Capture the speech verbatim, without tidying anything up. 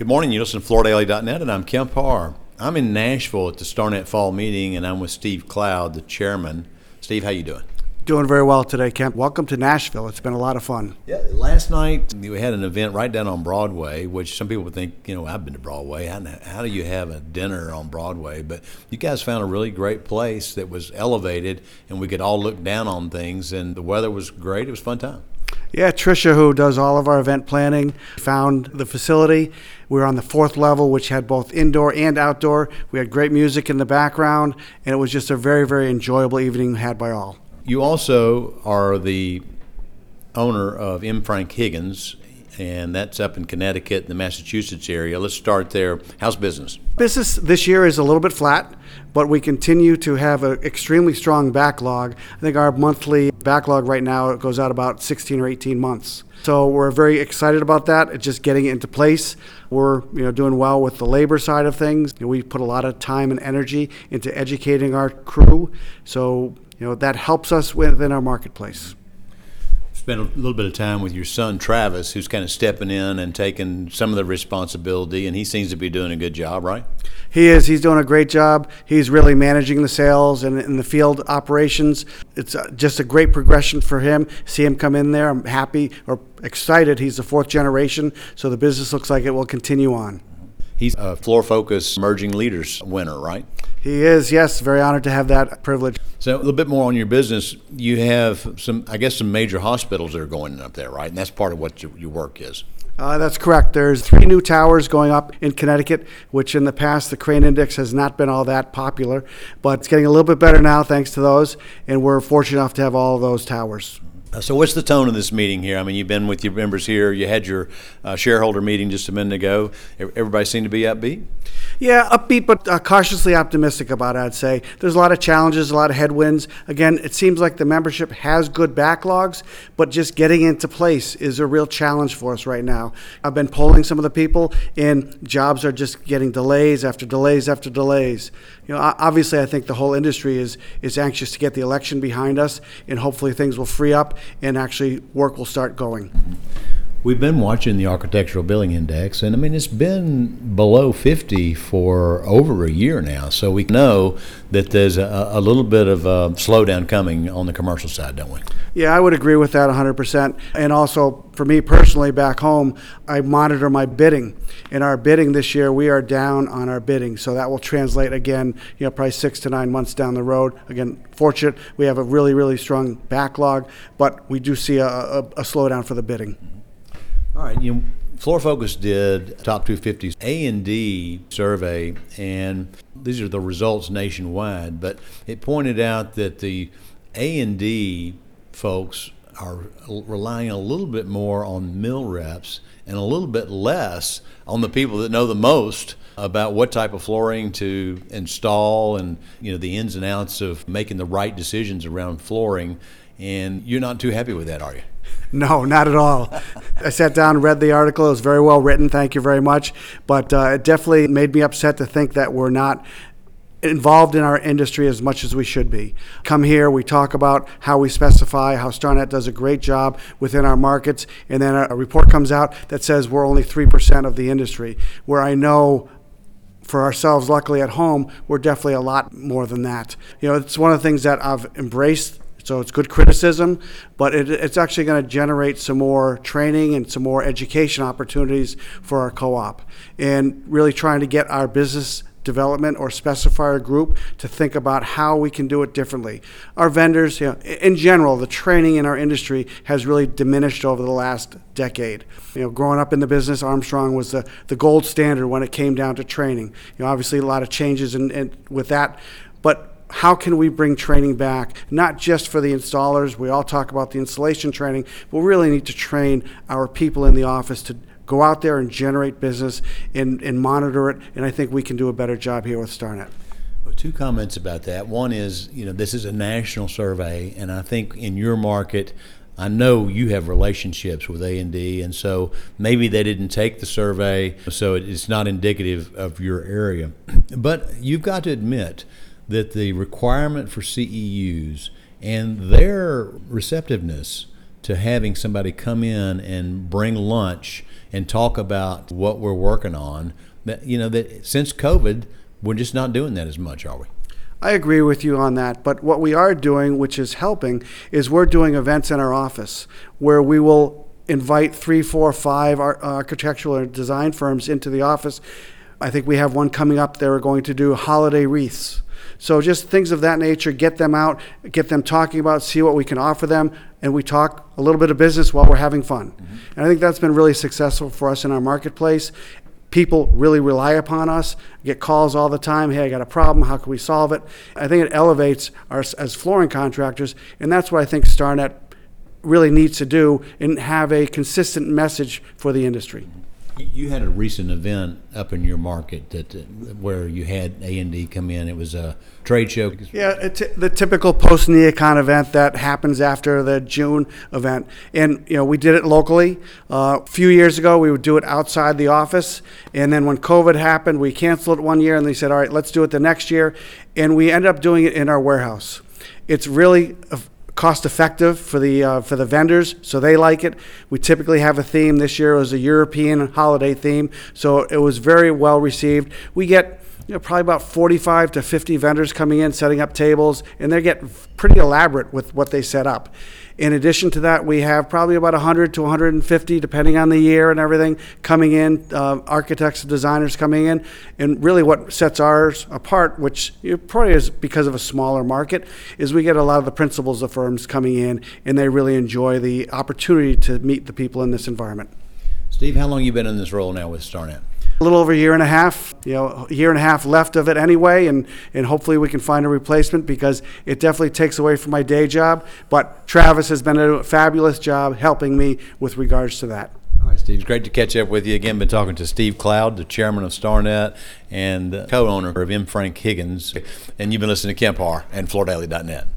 Good morning. You listen to Florida Daily dot net, and I'm Kemp Harr. I'm in Nashville at the StarNet Fall Meeting, and I'm with Steve Cloud, the chairman. Steve, how you doing? Doing very well today, Kemp. Welcome to Nashville. It's been a lot of fun. Yeah, last night we had an event right down on Broadway, which some people would think, you know, I've been to Broadway. How, how do you have a dinner on Broadway? But you guys found a really great place that was elevated, and we could all look down on things, and the weather was great. It was a fun time. Yeah, Tricia, who does all of our event planning, found the facility. We were on the fourth level, which had both indoor and outdoor. We had great music in the background, and it was just a very, very enjoyable evening had by all. You also are the owner of M. Frank Higgins, and that's up in Connecticut, in the Massachusetts area. Let's start there. How's business? Business this year is a little bit flat, but we continue to have an extremely strong backlog. I think our monthly backlog right now goes out about sixteen or eighteen months. So we're very excited about that. It's just getting it into place. We're you know doing well with the labor side of things. You know, we put a lot of time and energy into educating our crew, so you know that helps us within our marketplace. Spent a little bit of time with your son Travis, who's kind of stepping in and taking some of the responsibility, and he seems to be doing a good job, right? He is. He's doing a great job. He's really managing the sales and in the field operations. It's just a great progression for him. See him come in there. I'm happy or excited. He's the fourth generation, so the business looks like it will continue on. He's a Floor Focus Emerging Leaders winner, right? He is, yes. Very honored to have that privilege. So a little bit more on your business. You have some, I guess, some major hospitals that are going up there, right? And that's part of what your, your work is. Uh, that's correct. There's three new towers going up in Connecticut, which in the past the Crane Index has not been all that popular, but it's getting a little bit better now thanks to those, and we're fortunate enough to have all of those towers. So what's the tone of this meeting here? I mean, you've been with your members here. You had your uh, shareholder meeting just a minute ago. Everybody seemed to be upbeat? Yeah, upbeat, but uh, cautiously optimistic about it, I'd say. There's a lot of challenges, a lot of headwinds. Again, it seems like the membership has good backlogs, but just getting into place is a real challenge for us right now. I've been polling some of the people, and jobs are just getting delays after delays after delays. You know, obviously, I think the whole industry is is anxious to get the election behind us, and hopefully things will free up and actually work will start going. We've been watching the Architectural Billing Index, and I mean, it's been below fifty for over a year now. So we know that there's a, a little bit of a slowdown coming on the commercial side, don't we? Yeah, I would agree with that one hundred percent. And also, for me personally, back home, I monitor my bidding. In our bidding this year, we are down on our bidding. So that will translate again, you know, probably six to nine months down the road. Again, fortunate, we have a really, really strong backlog, but we do see a, a, a slowdown for the bidding. All right, you know, Floor Focus did Top two fifty A and D survey, and these are the results nationwide, but it pointed out that the A and D folks are relying a little bit more on mill reps and a little bit less on the people that know the most about what type of flooring to install and, you know, the ins and outs of making the right decisions around flooring. And you're not too happy with that, are you? No, not at all. I sat down and read the article. It was very well written. Thank you very much. But uh, it definitely made me upset to think that we're not involved in our industry as much as we should be. Come here, we talk about how we specify, how StarNet does a great job within our markets, and then a report comes out that says we're only three percent of the industry, where I know for ourselves, luckily at home, we're definitely a lot more than that. You know, it's one of the things that I've embraced. So it's good criticism, but it, it's actually going to generate some more training and some more education opportunities for our co-op, and really trying to get our business development or specifier group to think about how we can do it differently. Our vendors, you know, in general, the training in our industry has really diminished over the last decade. You know, growing up in the business, Armstrong was the, the gold standard when it came down to training. You know, obviously a lot of changes in, in, with that, but how can we bring training back, not just for the installers? We all talk about the installation training, but we really need to train our people in the office to go out there and generate business and, and monitor it, and I think we can do a better job here with StarNet. Well, two comments about that. One is, you know, this is a national survey, and I think in your market, I know you have relationships with A and D, and so maybe they didn't take the survey, so it's not indicative of your area. But you've got to admit that the requirement for C E Us and their receptiveness to having somebody come in and bring lunch and talk about what we're working on. That, you know, that since COVID, we're just not doing that as much, are we? I agree with you on that, but what we are doing, which is helping, is we're doing events in our office where we will invite three, four, five ar- architectural and design firms into the office. I think we have one coming up. They're going to do holiday wreaths. So just things of that nature, get them out, get them talking about, see what we can offer them, and we talk a little bit of business while we're having fun. Mm-hmm. And I think that's been really successful for us in our marketplace. People really rely upon us, get calls all the time, hey, I got a problem, how can we solve it? I think it elevates us as flooring contractors, and that's what I think StarNet really needs to do and have a consistent message for the industry. You had a recent event up in your market that uh, where you had A and D come in. It was a trade show. Yeah, it's the typical post-NeoCon event that happens after the June event. And, you know, we did it locally. Uh, a few years ago, we would do it outside the office. And then when COVID happened, we canceled it one year, and they said, all right, let's do it the next year. And we ended up doing it in our warehouse. It's really a cost effective for the uh, for the vendors, so they like it. We typically have a theme. This year was a European holiday theme, so it was very well received. We get, you know, probably about forty-five to fifty vendors coming in, setting up tables, and they get pretty elaborate with what they set up. In addition to that, we have probably about one hundred to one hundred fifty, depending on the year and everything, coming in, uh, architects and designers coming in. And really what sets ours apart, which probably is because of a smaller market, is we get a lot of the principals of firms coming in, and they really enjoy the opportunity to meet the people in this environment. Steve, how long have you been in this role now with StarNet? A little over a year and a half, you know, a year and a half left of it anyway, and, and hopefully we can find a replacement because it definitely takes away from my day job. But Travis has been a fabulous job helping me with regards to that. All right, Steve, it's great to catch up with you again. Been talking to Steve Cloud, the chairman of StarNet and co-owner of M. Frank Higgins. And you've been listening to Kemp Harr and Florida Daily dot net.